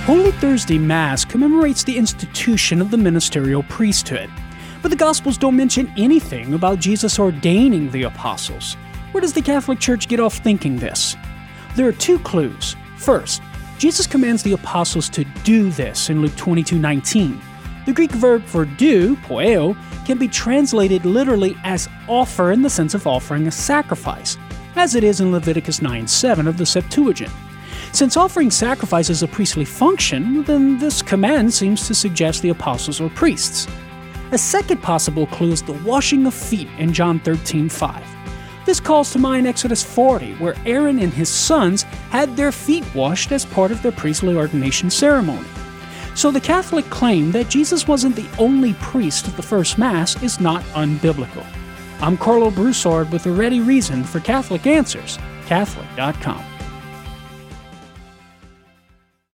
Holy Thursday Mass commemorates the institution of the ministerial priesthood, but the Gospels don't mention anything about Jesus ordaining the apostles. Where does the Catholic Church get off thinking this? There are two clues. First, Jesus commands the apostles to do this in Luke 22:19. The Greek verb for do, poieo, can be translated literally as offer in the sense of offering a sacrifice, as it is in Leviticus 9:7 of the Septuagint. Since offering sacrifice is a priestly function, then this command seems to suggest the apostles were priests. A second possible clue is the washing of feet in John 13:5. This calls to mind Exodus 40, where Aaron and his sons had their feet washed as part of their priestly ordination ceremony. So the Catholic claim that Jesus wasn't the only priest of the first Mass is not unbiblical. I'm Carlo Broussard with a ready reason for Catholic Answers, Catholic.com.